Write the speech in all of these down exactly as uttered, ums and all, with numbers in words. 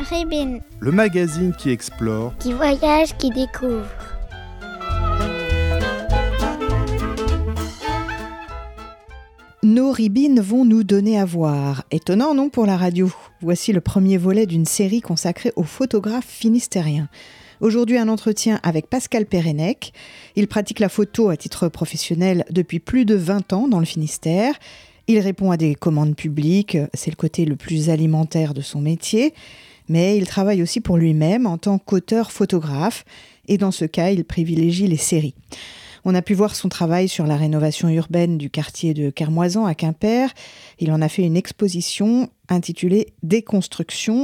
Ribine. Le magazine qui explore, Qui voyage, qui découvre. Nos ribines vont nous donner à voir. Étonnant, non, pour la radio? Voici le premier volet d'une série consacrée aux photographes finistériens. Aujourd'hui, un entretien avec Pascal Pérenec. Il pratique la photo à titre professionnel depuis plus de vingt ans dans le Finistère. Il répond à des commandes publiques, c'est le côté le plus alimentaire de son métier. Mais il travaille aussi pour lui-même en tant qu'auteur photographe. Et dans ce cas, il privilégie les séries. On a pu voir son travail sur la rénovation urbaine du quartier de Kermoisan à Quimper. Il en a fait une exposition intitulée « Déconstruction ».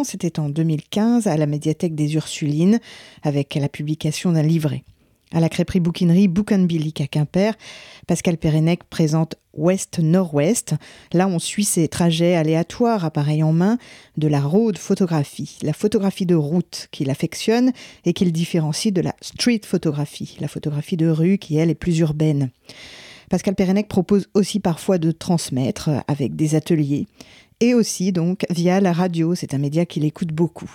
C'était en deux mille quinze à la médiathèque des Ursulines avec la publication d'un livret. À la crêperie bouquinerie Book and Bilic à Quimper, Pascal Pérenec présente Ouest-Nord-Ouest. Là, on suit ses trajets aléatoires, appareil en main, de la road photographie, la photographie de route qu'il affectionne et qu'il différencie de la street photographie, la photographie de rue qui, elle, est plus urbaine. Pascal Pérenec propose aussi parfois de transmettre avec des ateliers et aussi donc via la radio. C'est un média qu'il écoute beaucoup.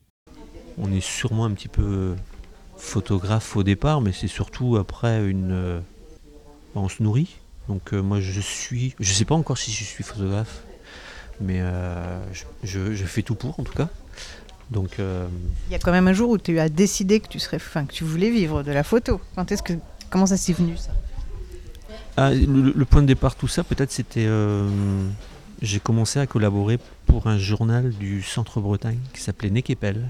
On est sûrement un petit peu photographe au départ, mais c'est surtout après une... Euh, on se nourrit. Donc euh, moi je suis... Je ne sais pas encore si je suis photographe, mais euh, je, je, je fais tout pour en tout cas. Donc, euh... Il y a quand même un jour où tu as décidé que tu, serais, enfin, que tu voulais vivre de la photo. Quand est-ce que, comment ça s'est venu ça? ah, le, le point de départ, tout ça, peut-être c'était... Euh, j'ai commencé à collaborer pour un journal du Centre-Bretagne qui s'appelait Nekepel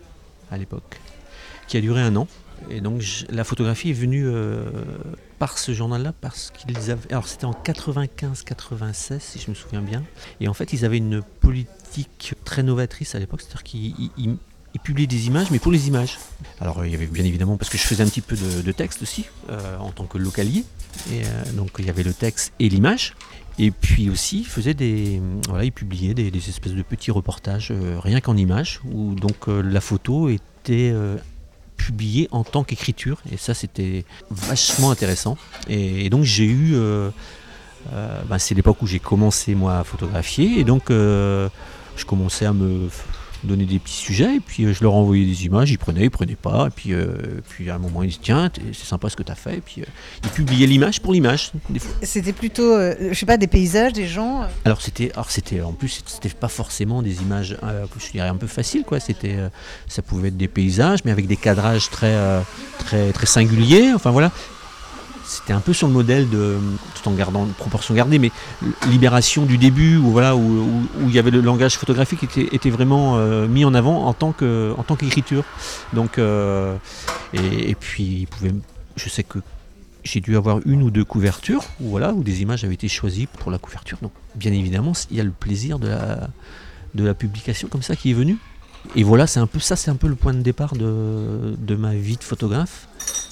à l'époque, qui a duré un an. Et donc je, la photographie est venue euh, par ce journal-là, parce qu'ils avaient... Alors c'était en quatre-vingt-quinze quatre-vingt-seize, si je me souviens bien. Et en fait, ils avaient une politique très novatrice à l'époque, c'est-à-dire qu'ils ils, ils publiaient des images, mais pour les images. Alors il y avait bien évidemment, parce que je faisais un petit peu de, de texte aussi, euh, en tant que localier. Et euh, donc il y avait le texte et l'image. Et puis aussi, ils faisaient des, voilà, ils publiaient des, des espèces de petits reportages, euh, rien qu'en images, où donc euh, la photo était... Euh, publié en tant qu'écriture, et ça c'était vachement intéressant. Et, et donc j'ai eu euh, euh, bah, c'est l'époque où j'ai commencé moi à photographier, et donc euh, je commençais à me donner des petits sujets, et puis euh, je leur envoyais des images, ils prenaient, ils prenaient pas, et puis, euh, puis à un moment ils disaient tiens c'est sympa ce que tu as fait, et puis euh, ils publiaient l'image pour l'image des fois. C'était plutôt euh, je sais pas, des paysages, des gens. Alors c'était, alors c'était en plus c'était pas forcément des images euh, je dirais un peu faciles quoi, c'était euh, ça pouvait être des paysages mais avec des cadrages très euh, très très singuliers, enfin voilà. C'était un peu sur le modèle de, tout en gardant une proportion gardée, mais Libération du début, où voilà, où, où, où il y avait le langage photographique qui était, était vraiment euh, mis en avant en tant que, en tant qu'écriture. Donc, euh, et, et puis, il pouvait, je sais que j'ai dû avoir une ou deux couvertures, où voilà, où des images avaient été choisies pour la couverture. Donc, bien évidemment, il y a le plaisir de la, de la publication comme ça qui est venu. Et voilà, c'est un peu ça, c'est un peu le point de départ de, de ma vie de photographe.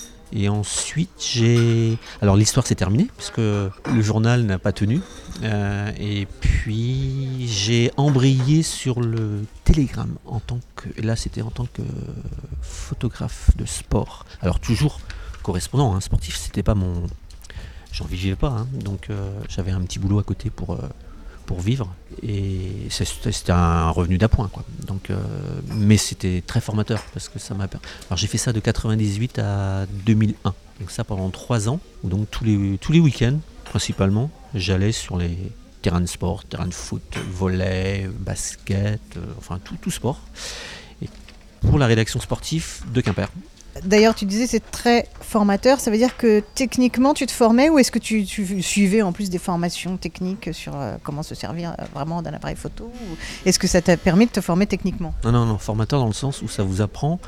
Et ensuite, j'ai... Alors l'histoire s'est terminée, puisque le journal n'a pas tenu. Euh, et puis, j'ai embrayé sur le Télégramme, en tant que... Là, c'était en tant que photographe de sport. Alors toujours correspondant, hein, sportif, c'était pas mon... J'en vivais pas, hein, donc euh, j'avais un petit boulot à côté pour... Euh, pour vivre, et c'était un revenu d'appoint quoi. Donc, euh, mais c'était très formateur parce que ça m'a. Alors j'ai fait ça de quatre-vingt-dix-huit à deux mille un, donc ça pendant trois ans. Donc tous les tous les week-ends principalement, j'allais sur les terrains de sport, terrains de foot, volley, basket, euh, enfin tout tout sport. Et pour la rédaction sportive de Quimper. D'ailleurs, tu disais c'est très formateur, ça veut dire que techniquement tu te formais, ou est-ce que tu, tu suivais en plus des formations techniques sur euh, comment se servir euh, vraiment d'un appareil photo, ou est-ce que ça t'a permis de te former techniquement? Non, non, non, formateur dans le sens où ça vous apprend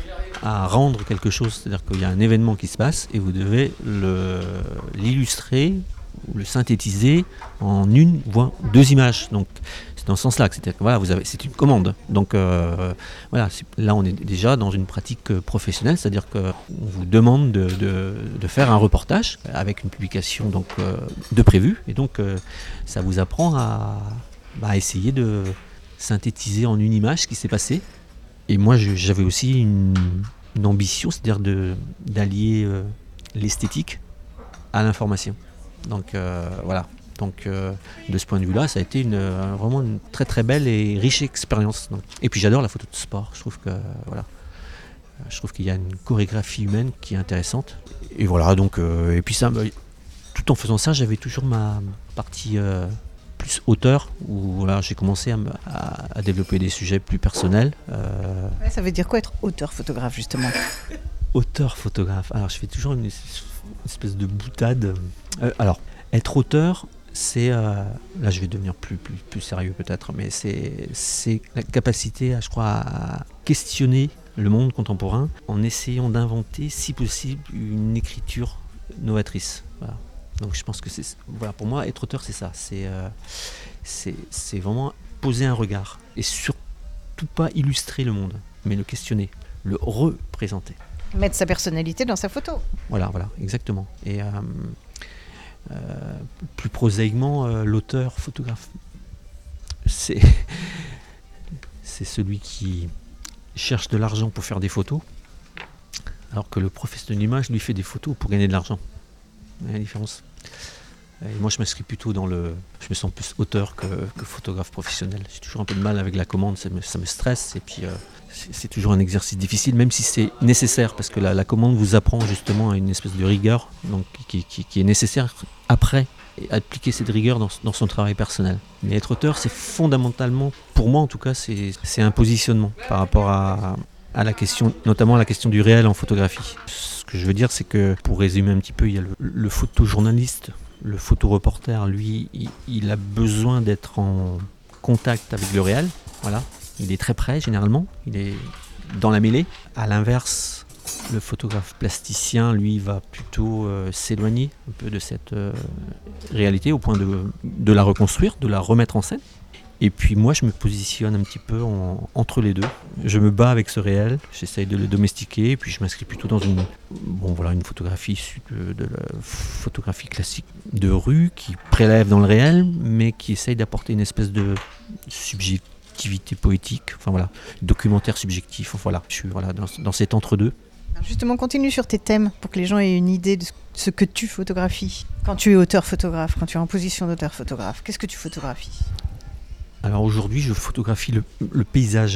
à rendre quelque chose, c'est-à-dire qu'il y a un événement qui se passe et vous devez le, l'illustrer ou le synthétiser en une voire deux images. Donc c'est dans ce sens-là que c'est-à-dire que voilà, vous avez, c'est une commande. Donc euh, voilà, c'est, là on est déjà dans une pratique professionnelle, c'est-à-dire qu'on vous demande de, de, de faire un reportage avec une publication donc euh, de prévu, et donc euh, ça vous apprend à, bah, à essayer de synthétiser en une image ce qui s'est passé. Et moi je, j'avais aussi une, une ambition, c'est-à-dire de, d'allier euh, l'esthétique à l'information. Donc euh, voilà, Donc euh, de ce point de vue-là, ça a été une, euh, vraiment une très très belle et riche expérience. Donc. Et puis j'adore la photo de sport. Je trouve que voilà, je trouve qu'il y a une chorégraphie humaine qui est intéressante. Et voilà, donc euh, et puis ça, tout en faisant ça, j'avais toujours ma partie euh, plus auteur, où voilà, j'ai commencé à, à, à développer des sujets plus personnels. Euh... Ouais, ça veut dire quoi être auteur-photographe justement? Auteur-photographe. Alors je fais toujours une, une espèce de boutade. Euh, alors être auteur, c'est euh, là je vais devenir plus plus, plus sérieux peut-être, mais c'est c'est la capacité, à, je crois, à questionner le monde contemporain en essayant d'inventer, si possible, une écriture novatrice. Voilà. Donc je pense que c'est voilà, pour moi être auteur c'est ça, c'est euh, c'est c'est vraiment poser un regard et surtout pas illustrer le monde, mais le questionner, le représenter. Mettre sa personnalité dans sa photo. Voilà, voilà, exactement. Et euh, euh, plus prosaïquement, euh, l'auteur photographe, c'est c'est celui qui cherche de l'argent pour faire des photos, alors que le professionnel de l'image lui fait des photos pour gagner de l'argent. Vous voyez la différence? Et moi je m'inscris plutôt dans le... Je me sens plus auteur que, que photographe professionnel. J'ai toujours un peu de mal avec la commande, ça me, ça me stresse, et puis euh, c'est, c'est toujours un exercice difficile, même si c'est nécessaire, parce que la, la commande vous apprend justement à une espèce de rigueur, donc, qui, qui, qui est nécessaire après, et appliquer cette rigueur dans, dans son travail personnel. Mais être auteur, c'est fondamentalement, pour moi en tout cas, c'est, c'est un positionnement par rapport à, à la question, notamment à la question du réel en photographie. Ce que je veux dire, c'est que, pour résumer un petit peu, il y a le, le photojournaliste, le photoreporter, lui, il, il a besoin d'être en contact avec le réel. Voilà, il est très près généralement, il est dans la mêlée. À l'inverse, le photographe plasticien, lui, va plutôt euh, s'éloigner un peu de cette euh, réalité au point de, de la reconstruire, de la remettre en scène. Et puis moi, je me positionne un petit peu en, entre les deux. Je me bats avec ce réel, j'essaye de le domestiquer, et puis je m'inscris plutôt dans une, bon, voilà, une photographie de, de la photographie classique de rue qui prélève dans le réel, mais qui essaye d'apporter une espèce de subjectivité poétique. Enfin voilà, documentaire subjectif. Enfin, voilà, je suis voilà, dans, dans cet entre-deux. Justement, continue sur tes thèmes pour que les gens aient une idée de ce que tu photographies. Quand tu es auteur-photographe, quand tu es en position d'auteur-photographe, qu'est-ce que tu photographies ? Alors aujourd'hui, je photographie le, le paysage,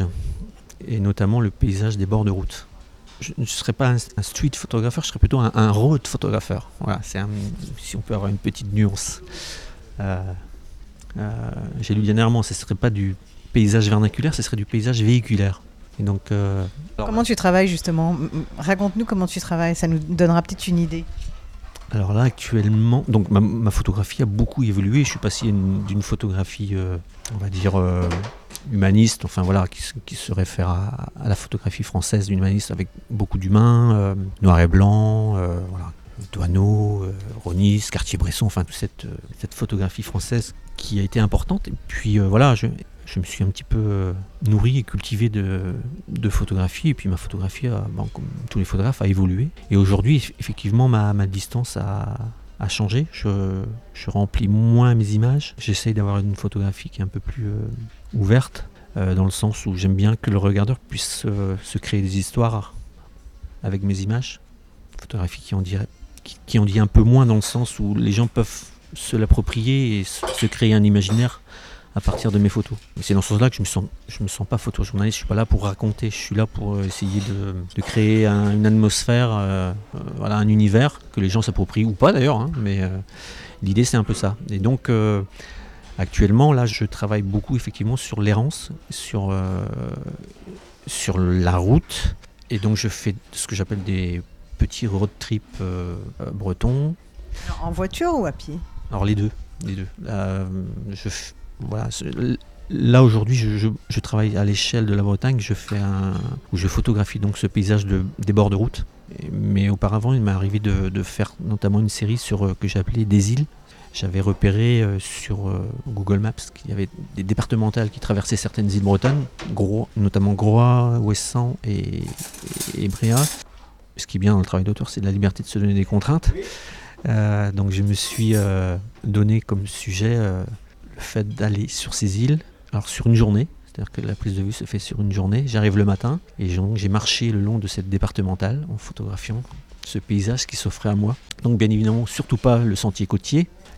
et notamment le paysage des bords de route. Je ne serais pas un, un street photographeur, je serais plutôt un, un road photographeur. Voilà, c'est un, si on peut avoir une petite nuance. Euh, euh, j'ai lu dernièrement, ce ne serait pas du paysage vernaculaire, ce serait du paysage véhiculaire. Et donc, euh, alors, comment tu travailles justement ? Raconte-nous comment tu travailles, ça nous donnera peut-être une idée. Alors là, actuellement, donc ma, ma photographie a beaucoup évolué. Je suis passé une, d'une photographie, euh, on va dire, euh, humaniste, enfin voilà, qui, qui se réfère à, à la photographie française humaniste avec beaucoup d'humains, euh, noir et blanc, euh, voilà, Doisneau, euh, Ronis, Cartier-Bresson, enfin toute cette, euh, cette photographie française qui a été importante. Et puis euh, voilà, je, je me suis un petit peu euh, nourri et cultivé de, de photographie, et puis ma photographie, a, bon, comme tous les photographes, a évolué. Et aujourd'hui, effectivement, ma, ma distance a, a changé. Je, je remplis moins mes images. J'essaye d'avoir une photographie qui est un peu plus euh, ouverte, euh, dans le sens où j'aime bien que le regardeur puisse euh, se créer des histoires avec mes images. Photographie qui en, dirait, qui, qui en dit un peu moins, dans le sens où les gens peuvent se l'approprier et se créer un imaginaire à partir de mes photos. Et c'est dans ce sens-là que je me sens, je me sens pas photojournaliste. Je suis pas là pour raconter. Je suis là pour essayer de, de créer un, une atmosphère, euh, euh, voilà, un univers que les gens s'approprient ou pas d'ailleurs. Hein, mais euh, l'idée c'est un peu ça. Et donc euh, actuellement là, je travaille beaucoup effectivement sur l'errance, sur euh, sur la route. Et donc je fais ce que j'appelle des petits road trips euh, euh, bretons. Alors, en voiture ou à pied ? Alors les deux, les deux. Euh, je f... Voilà, là aujourd'hui je, je, je travaille à l'échelle de la Bretagne, je fais un, où je photographie donc ce paysage de, des bords de route. Mais auparavant il m'est arrivé de, de faire notamment une série sur, euh, que j'ai appelée Des îles. J'avais repéré euh, sur euh, Google Maps qu'il y avait des départementales qui traversaient certaines îles bretonnes, Gros, notamment Groix, Ouessant et, et, et Bréa. Ce qui est bien dans le travail d'auteur, c'est de la liberté de se donner des contraintes. Euh, donc je me suis euh, donné comme sujet euh, le fait d'aller sur ces îles, alors sur une journée, c'est-à-dire que la prise de vue se fait sur une journée. J'arrive le matin et donc j'ai marché le long de cette départementale en photographiant ce paysage qui s'offrait à moi. Donc bien évidemment, surtout pas le sentier côtier.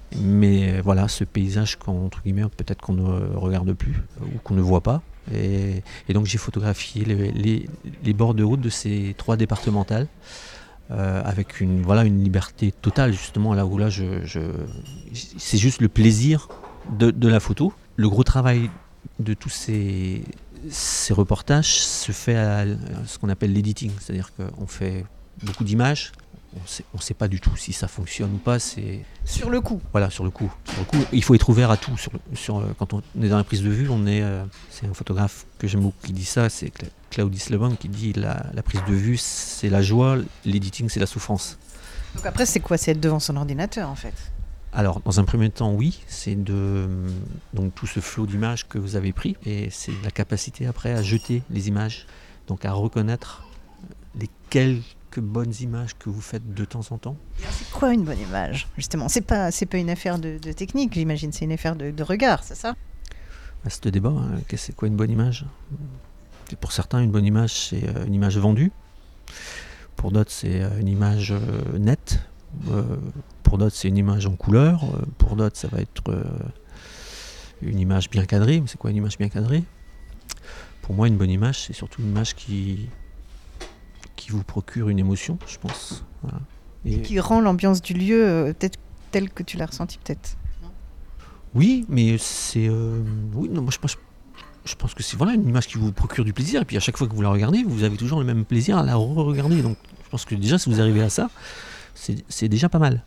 Mais euh, voilà, ce paysage qu'on, entre guillemets, peut-être qu'on ne regarde plus euh, ou qu'on ne voit pas. Et, et donc j'ai photographié les, les, les bords de route de ces trois départementales euh, avec une, voilà, une liberté totale, justement, là où là, je, je, c'est juste le plaisir de, de la photo. Le gros travail de tous ces, ces reportages se fait à ce qu'on appelle l'editing, c'est-à-dire qu'on fait beaucoup d'images. On sait, ne sait pas du tout si ça fonctionne ou pas. C'est, Sur le coup. Voilà, sur le coup. Sur le coup, il faut être ouvert à tout. Sur, sur, quand on est dans la prise de vue, on est, euh, c'est un photographe que j'aime beaucoup qui dit ça, c'est Claudius Lebon qui dit la, la prise de vue, c'est la joie, l'editing, c'est la souffrance. Donc après, c'est quoi? C'est être devant son ordinateur, en fait. Alors, dans un premier temps, oui, c'est de donc tout ce flot d'images que vous avez pris, et c'est la capacité après à jeter les images, donc à reconnaître les quelques bonnes images que vous faites de temps en temps. C'est quoi une bonne image, justement? C'est pas, c'est pas une affaire de, de technique, j'imagine, c'est une affaire de, de regard, c'est ça? À ce débat, hein, c'est quoi une bonne image? Pour certains, une bonne image, c'est une image vendue. Pour d'autres, c'est une image nette. Euh, pour d'autres, c'est une image en couleur. Pour d'autres, ça va être euh, une image bien cadrée. Mais c'est quoi une image bien cadrée? Pour moi, une bonne image, c'est surtout une image qui, qui vous procure une émotion, je pense. Voilà. Et, Et qui rend l'ambiance du lieu euh, peut-être telle que tu l'as ressentie, peut-être. Oui, mais c'est... Euh, oui, non, moi, je pense... Je pense que c'est voilà, une image qui vous procure du plaisir, et puis à chaque fois que vous la regardez, vous avez toujours le même plaisir à la re-regarder. Donc je pense que déjà, si vous arrivez à ça, c'est, c'est déjà pas mal.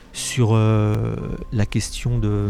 Sur euh, la question de,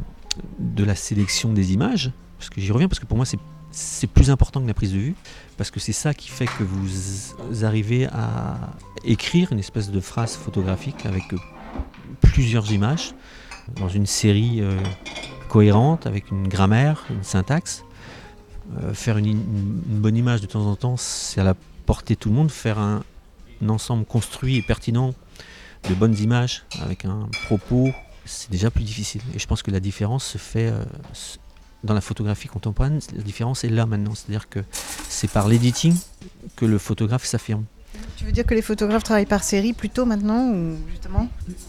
de la sélection des images, parce que j'y reviens, parce que pour moi c'est, c'est plus important que la prise de vue, parce que c'est ça qui fait que vous arrivez à écrire une espèce de phrase photographique avec plusieurs images, dans une série euh, cohérente, avec une grammaire, une syntaxe. Euh, faire une, une, une bonne image de temps en temps, c'est à la portée de tout le monde. Faire un, un ensemble construit et pertinent de bonnes images avec un propos, c'est déjà plus difficile. Et je pense que la différence se fait euh, dans la photographie contemporaine. La différence est là maintenant, c'est-à-dire que c'est par l'editing que le photographe s'affirme. Tu veux dire que les photographes travaillent par série plutôt maintenant, ou justement ?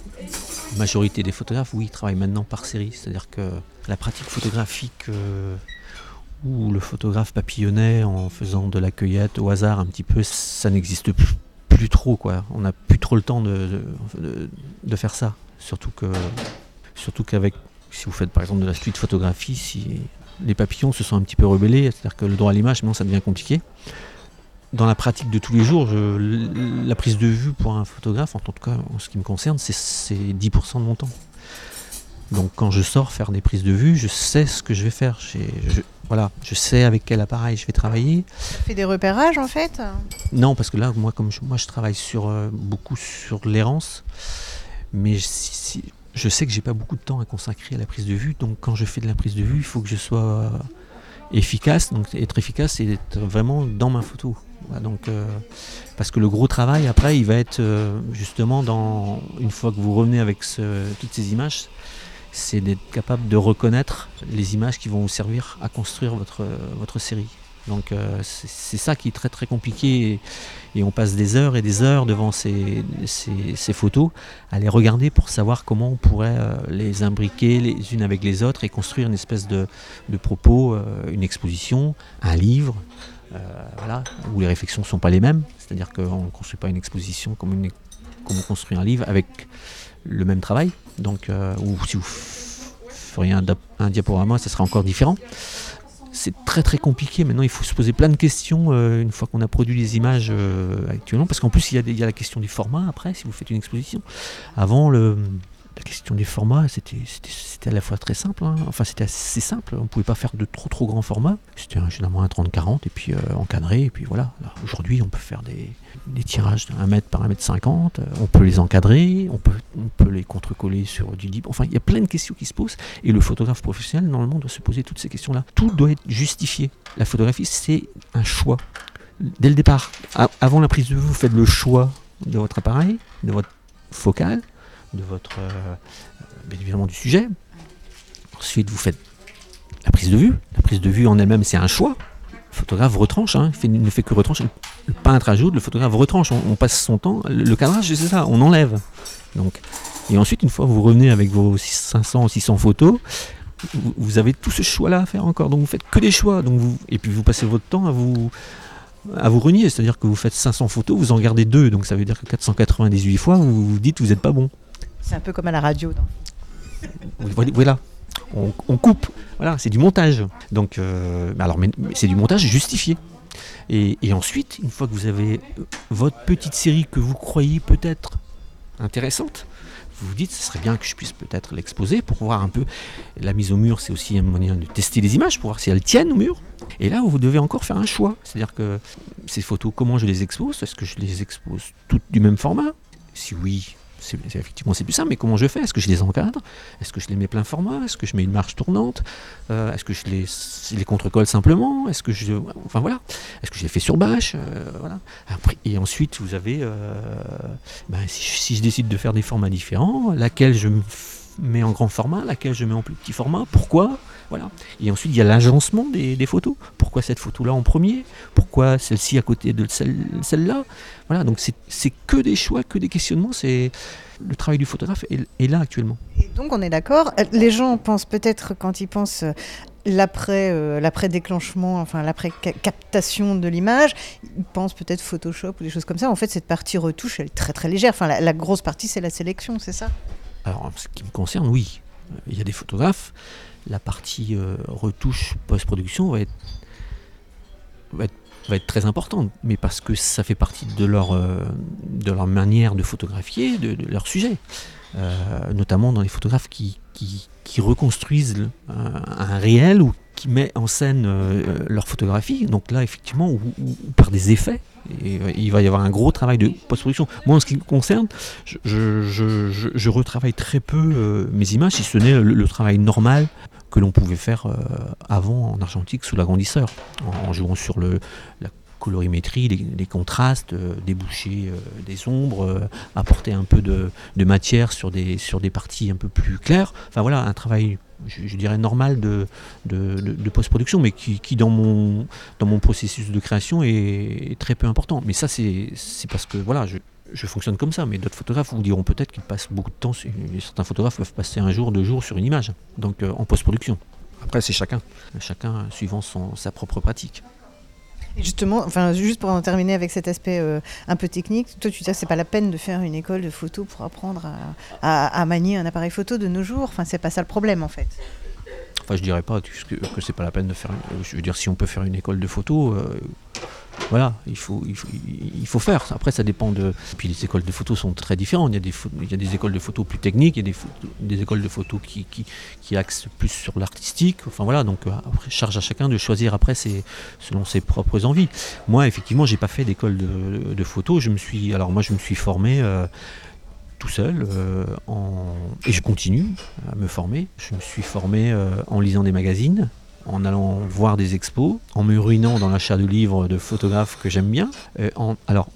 La majorité des photographes, oui, travaillent maintenant par série. C'est-à-dire que la pratique photographique euh, où le photographe papillonnait en faisant de la cueillette au hasard un petit peu, ça n'existe plus. plus trop quoi, on n'a plus trop le temps de, de, de faire ça, surtout que surtout qu'avec, si vous faites par exemple de la street photographie, si les papillons se sont un petit peu rebellés, c'est-à-dire que le droit à l'image maintenant ça devient compliqué. Dans la pratique de tous les jours, je, la prise de vue pour un photographe, en tout cas en ce qui me concerne, c'est, c'est dix pour cent de mon temps. Donc quand je sors faire des prises de vue, je sais ce que je vais faire. J'ai, je, voilà, je sais avec quel appareil je vais travailler. Tu fais des repérages en fait ? Non, parce que là, moi, comme je, moi, je travaille sur, euh, beaucoup sur l'errance, mais si, si, je sais que j'ai pas beaucoup de temps à consacrer à la prise de vue. Donc quand je fais de la prise de vue, il faut que je sois euh, efficace. Donc être efficace, c'est être vraiment dans ma photo. Voilà, donc, euh, parce que le gros travail, après, il va être euh, justement dans, une fois que vous revenez avec ce, toutes ces images, c'est d'être capable de reconnaître les images qui vont vous servir à construire votre, votre série. Donc euh, c'est, c'est ça qui est très très compliqué et, et on passe des heures et des heures devant ces, ces, ces photos à les regarder pour savoir comment on pourrait euh, les imbriquer les unes avec les autres et construire une espèce de, de propos, euh, une exposition, un livre, euh, voilà, où les réflexions ne sont pas les mêmes. C'est-à-dire qu'on ne construit pas une exposition comme, une, comme on construit un livre avec le même travail. Donc, euh, ou si vous feriez un, un diaporama, ça serait encore différent. C'est très très compliqué. Maintenant, il faut se poser plein de questions euh, une fois qu'on a produit les images euh, actuellement. Parce qu'en plus, il y, a des, il y a la question du format après, si vous faites une exposition. Avant, le, la question des formats, c'était, c'était, c'était à la fois très simple. Hein. Enfin, c'était assez simple. On ne pouvait pas faire de trop trop grands formats. C'était un, généralement un trente quarante et puis euh, encadré. Et puis voilà. Alors, aujourd'hui, on peut faire des, des tirages d'un mètre par un mètre cinquante. On peut les encadrer. On peut, on peut les contrecoller sur du libre. Enfin, il y a plein de questions qui se posent. Et le photographe professionnel, normalement, doit se poser toutes ces questions-là. Tout doit être justifié. La photographie, c'est un choix. Dès le départ, a- avant la prise de vue, vous faites le choix de votre appareil, de votre focale, de votre, euh, bien évidemment du sujet. Ensuite, vous faites la prise de vue. La prise de vue en elle-même, c'est un choix. Le photographe retranche, hein, il ne fait que retrancher. Le peintre ajoute, le photographe retranche. On, on passe son temps. Le, le cadrage, c'est ça, on enlève. Donc, et ensuite, une fois que vous revenez avec vos cinq cents ou six cents photos, vous, vous avez tout ce choix-là à faire encore. Donc, vous faites que des choix. Donc vous, et puis, vous passez votre temps à vous... à vous renier, c'est-à-dire que vous faites cinq cents photos, vous en gardez deux, donc ça veut dire que quatre cent quatre-vingt-dix-huit fois, vous vous dites que vous n'êtes pas bon. C'est un peu comme à la radio. Non ? Voilà, on, on coupe, voilà, c'est du montage. Donc, euh, alors, mais, mais c'est du montage justifié. Et, et ensuite, une fois que vous avez votre petite série que vous croyez peut-être intéressante, vous vous dites, ce serait bien que je puisse peut-être l'exposer pour voir un peu. La mise au mur, c'est aussi un moyen de tester les images pour voir si elles tiennent au mur. Et là, vous devez encore faire un choix. C'est-à-dire que ces photos, comment je les expose ? Est-ce que je les expose toutes du même format ? Si oui, c'est, c'est, effectivement, c'est plus simple. Mais comment je fais ? Est-ce que je les encadre ? Est-ce que je les mets plein format ? Est-ce que je mets une marge tournante ? euh, Est-ce que je les, je les contre-colle simplement ? Est-ce que je, enfin voilà. Est-ce que je les fais sur bâche ? euh, Voilà. Après, et ensuite, vous avez, euh, ben, si, je, si je décide de faire des formats différents, laquelle je me mets en grand format, laquelle je mets en plus petit format, pourquoi ? Voilà. Et ensuite, il y a l'agencement des, des photos. Pourquoi cette photo-là en premier ? Pourquoi celle-ci à côté de celle, celle-là ? Voilà, donc c'est, c'est que des choix, que des questionnements. C'est, le travail du photographe est, est là actuellement. Et donc, on est d'accord. Les gens pensent peut-être, quand ils pensent l'après, euh, l'après-déclenchement, enfin l'après-captation de l'image, ils pensent peut-être Photoshop ou des choses comme ça. En fait, cette partie retouche, elle est très très légère. Enfin, la, la grosse partie, c'est la sélection, c'est ça ? Alors, en ce qui me concerne, oui. Il y a des photographes. La partie euh, retouche post-production va être, va, être, va être très importante, mais parce que ça fait partie de leur, euh, de leur manière de photographier, de, de leur sujet. euh, notamment dans les photographes qui, qui, qui reconstruisent le, un, un réel ou qui met en scène euh, leur photographie. Donc là, effectivement, ou, ou, ou par des effets. Et, euh, il va y avoir un gros travail de post-production. Moi, en ce qui me concerne, je, je, je, je, je retravaille très peu euh, mes images, si ce n'est le, le travail normal que l'on pouvait faire euh, avant en argentique sous l'agrandisseur, en, en jouant sur le, la colorimétrie, les, les contrastes, euh, déboucher euh, des ombres, euh, apporter un peu de, de matière sur des, sur des parties un peu plus claires. Enfin voilà, un travail, je, je dirais, normal de, de, de, de post-production, mais qui, qui dans, mon, dans mon processus de création est, est très peu important. Mais ça, c'est, c'est parce que voilà, je, je fonctionne comme ça, mais d'autres photographes vous diront peut-être qu'ils passent beaucoup de temps, certains photographes peuvent passer un jour, deux jours sur une image, donc euh, en post-production. Après, c'est chacun, chacun suivant son, sa propre pratique. Et justement, enfin, juste pour en terminer avec cet aspect euh, un peu technique, toi tu dis que c'est pas la peine de faire une école de photo pour apprendre à, à, à manier un appareil photo de nos jours, enfin c'est pas ça le problème en fait. Enfin, je dirais pas que, que c'est pas la peine de faire. Je veux dire, si on peut faire une école de photo, euh, voilà, il faut, il faut, il faut faire. Après, ça dépend de. Puis les écoles de photo sont très différentes. Il y a des, il y a des écoles de photo plus techniques, il y a des, photos, des écoles de photo qui, qui, qui axent plus sur l'artistique. Enfin voilà, donc après, charge à chacun de choisir après ses, selon ses propres envies. Moi, effectivement, j'ai pas fait d'école de, de photo. Je me suis, alors moi, je me suis formé. Euh, tout seul euh, en... et je continue à me former. Je me suis formé euh, en lisant des magazines, en allant voir des expos, en me ruinant dans l'achat de livres de photographes que j'aime bien, euh, en... alors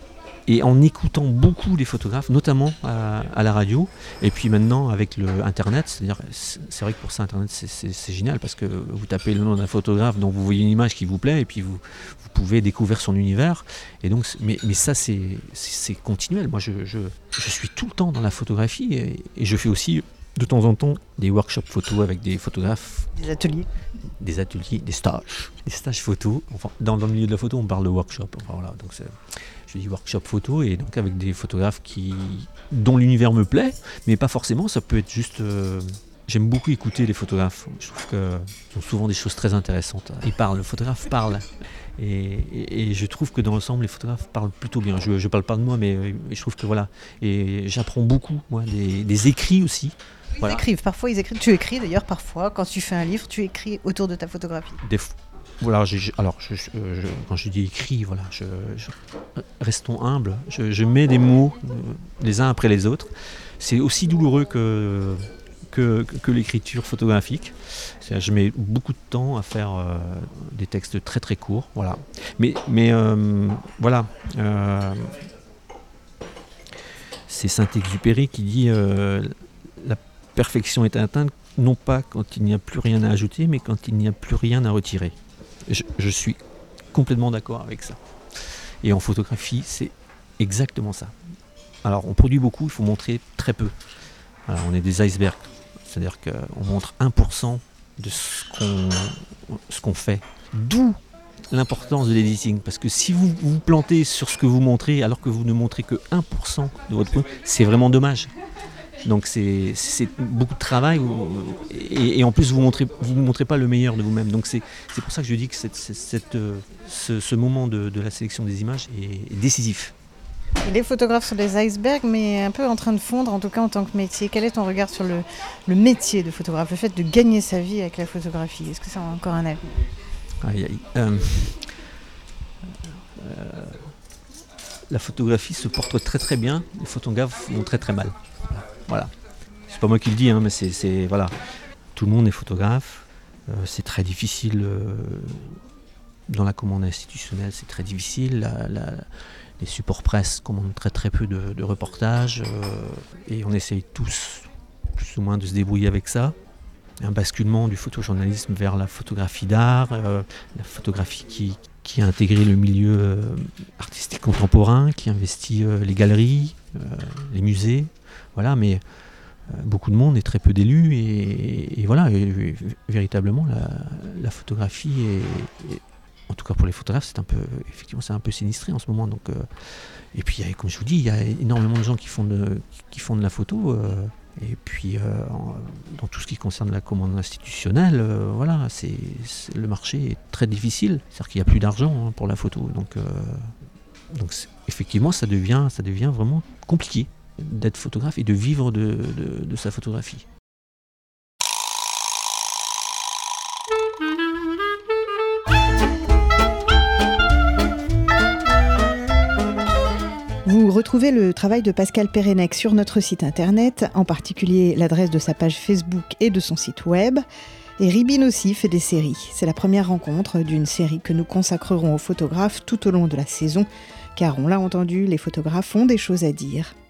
et en écoutant beaucoup les photographes, notamment à, à la radio, et puis maintenant avec le Internet, c'est-à-dire, c'est vrai que pour ça Internet c'est, c'est, c'est génial, parce que vous tapez le nom d'un photographe, donc vous voyez une image qui vous plaît, et puis vous, vous pouvez découvrir son univers, et donc, mais, mais ça c'est, c'est, c'est continuel. Moi je, je, je suis tout le temps dans la photographie, et, et je fais aussi de temps en temps des workshops photos avec des photographes. Des ateliers. Des ateliers, des stages, des stages photos. Enfin, dans, dans le milieu de la photo, on parle de workshop. Enfin, voilà, donc c'est, je dis workshop photo, et donc avec des photographes qui, dont l'univers me plaît, mais pas forcément. Ça peut être juste. Euh, j'aime beaucoup écouter les photographes. Je trouve qu'ils ont souvent des choses très intéressantes. Ils parlent, le photographe parle. Et, et, et je trouve que dans l'ensemble, les photographes parlent plutôt bien. Je ne parle pas de moi, mais, mais je trouve que voilà. Et j'apprends beaucoup, moi, des, des écrits aussi. Ils Voilà. écrivent, parfois ils écrivent. Tu écris d'ailleurs parfois, quand tu fais un livre, tu écris autour de ta photographie. Des f... voilà, j'ai, alors je, je, je, quand je dis écrit, voilà, je, je, restons humbles. Je, je mets des mots euh, les uns après les autres. C'est aussi douloureux que, que, que l'écriture photographique. C'est-à-dire, je mets beaucoup de temps à faire euh, des textes très très courts. Voilà. Mais, mais euh, voilà. Euh, c'est Saint-Exupéry qui dit euh, la perfection est atteinte non pas quand il n'y a plus rien à ajouter, mais quand il n'y a plus rien à retirer. Je, je suis complètement d'accord avec ça. Et en photographie, c'est exactement ça. Alors, on produit beaucoup, il faut montrer très peu. Alors, on est des icebergs. C'est-à-dire qu'on montre un pour cent de ce qu'on, ce qu'on fait. D'où l'importance de l'editing. Parce que si vous vous plantez sur ce que vous montrez, alors que vous ne montrez que un pour cent de votre produit, c'est vraiment dommage. Donc c'est, c'est beaucoup de travail, et, et en plus vous ne montrez, vous montrez pas le meilleur de vous-même. Donc c'est, c'est pour ça que je dis que cette, cette, cette, ce, ce moment de, de la sélection des images est décisif. Les photographes sont des icebergs, mais un peu en train de fondre, en tout cas en tant que métier. Quel est ton regard sur le, le métier de photographe, le fait de gagner sa vie avec la photographie? Est-ce que ça a encore un avenir? Aïe, aïe. Euh, euh, la photographie se porte très très bien, les photographes vont très très mal. Voilà, c'est pas moi qui le dis, hein, mais c'est, c'est voilà, tout le monde est photographe. Euh, c'est très difficile euh, dans la commande institutionnelle, c'est très difficile. La, la, les supports presse commandent très très peu de, de reportages, euh, et on essaye tous plus ou moins de se débrouiller avec ça. Un basculement du photojournalisme vers la photographie d'art, euh, la photographie qui, qui a intégré le milieu euh, artistique contemporain, qui investit euh, les galeries, euh, les musées. Voilà, mais euh, beaucoup de monde et très peu d'élus, et, et voilà, et, et, véritablement la, la photographie est, est, en tout cas pour les photographes, c'est un peu, effectivement, c'est un peu sinistré en ce moment. Donc, euh, et puis, comme je vous dis, il y a énormément de gens qui font de, qui font de la photo, euh, et puis euh, en, dans tout ce qui concerne la commande institutionnelle, euh, voilà, c'est, c'est, le marché est très difficile, c'est-à-dire qu'il n'y a plus d'argent, hein, pour la photo, donc, euh, donc effectivement, ça devient, ça devient vraiment compliqué. d'être photographe et de vivre de, de, de sa photographie. Vous retrouvez le travail de Pascal Pérénec sur notre site internet, en particulier l'adresse de sa page Facebook et de son site web. Et Ribine aussi fait des séries. C'est la première rencontre d'une série que nous consacrerons aux photographes tout au long de la saison, car on l'a entendu, les photographes ont des choses à dire.